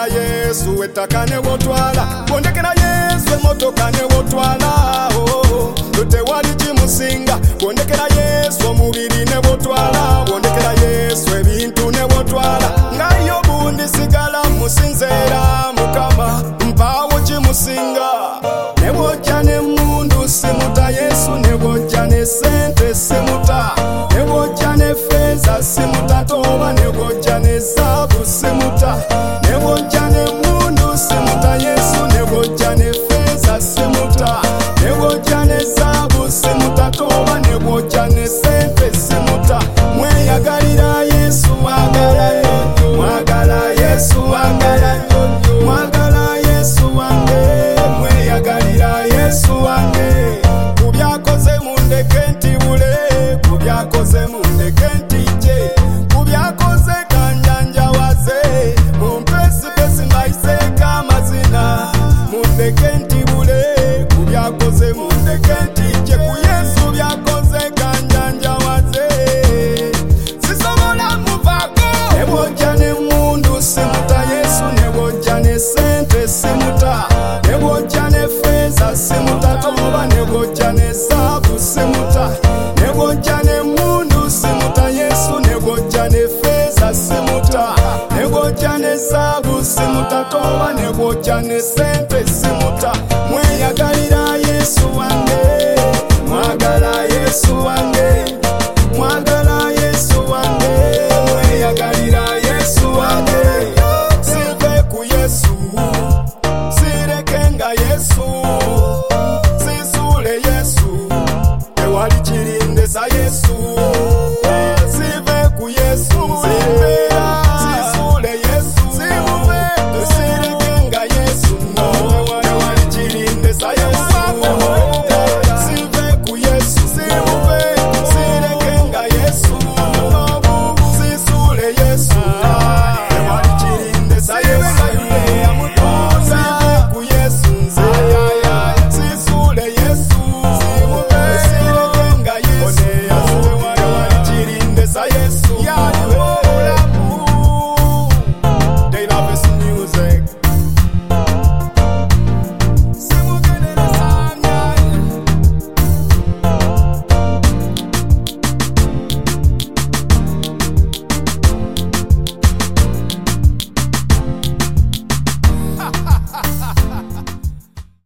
Yesu ettaka ne bw'otwala, bw'ondekera Yesu emmotoka ne bw'otwala, tewali kimusinga. Bw'ondekera Yesu omubiri ne bw'otwala, bw'ondekera Yesu ebintu ne bw'otwala, nga Yobu ndisigala musinzeera Mukama, mpaawo kimusinga. Ne bw'ojja n'emmundu simuta Yesu, ne bw'ojja ne ssente simuta, ne bw'ojja ne ffeeza simuta, toba ne bw'ojja ne zaabu simuta, ne bw'ojja n'emmundu simuta Yesu, ne bw'ojja ne ffeeza simuta, ne bw'ojja ne zaabu simuta, toba ne bw'ojja ne ssente simuta. Mweyagalira Yesu, mwagala nnyo, mwagala Yesu, mwagala nnyo, mwagala Yesu wange, mweyagalira Yesu wange. Ku byakoze mundeke ntibule, ku byakoze mundeke ntijje, ku byakoze kanjanjawaze, mumpesipesi mbayiseeko amazina, mundeke ntibule, ku byakoze mundeke ntijje, ku Yesu byakoze kanjanjawaze, sisobola muvaako. Ne bw'ojja n'emmundu simuta Yesu, ne bw'ojja ne ssente simuta, ne bw'ojja ne ffeeza simuta, toba ne bw'ojja ne zaabu simuta, ne bw'ojja n'emmundu simuta Yesu, ne bw'ojja ne ffeeza simuta, ne bw'ojja ne zaabu simuta, toba ne bw'ojja ne ssente simuta. Mweyagalira Yesu wange.